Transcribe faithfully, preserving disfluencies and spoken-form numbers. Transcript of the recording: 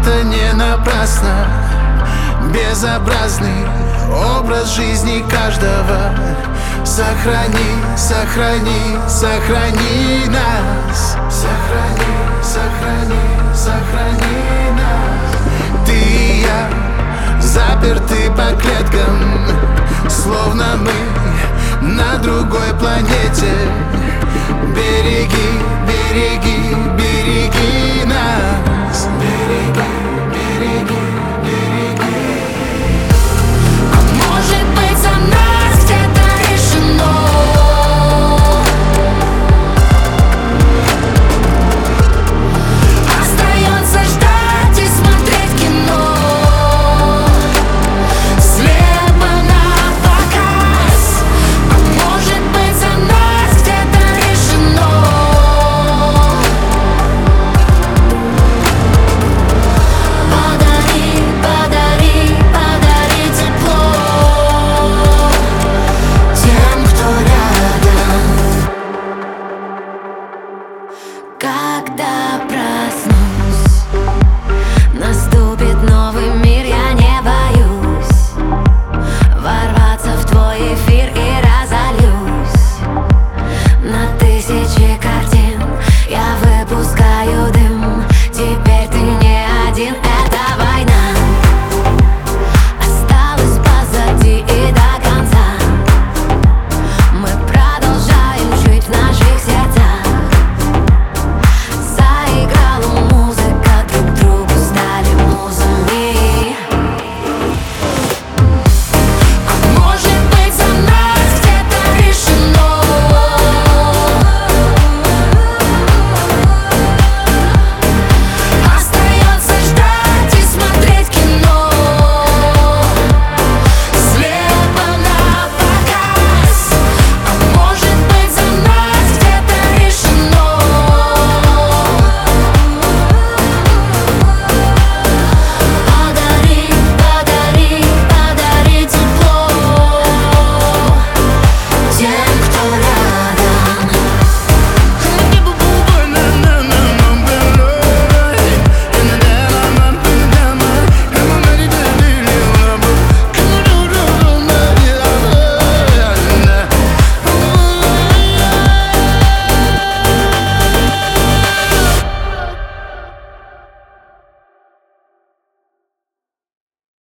это не напрасно. Безобразный образ жизни каждого. Сохрани, сохрани, сохрани нас. Сохрани, сохрани, сохрани нас. Ты и я заперты по клеткам, словно мы на другой планете. Береги, береги, береги нас. Береги, береги, береги. А может быть, за нас где-то решено. Остается ждать и смотреть кино, слепо на показ. А может быть, за нас где-то решено. Подари, подари, подари тепло тем, кто рядом. Когда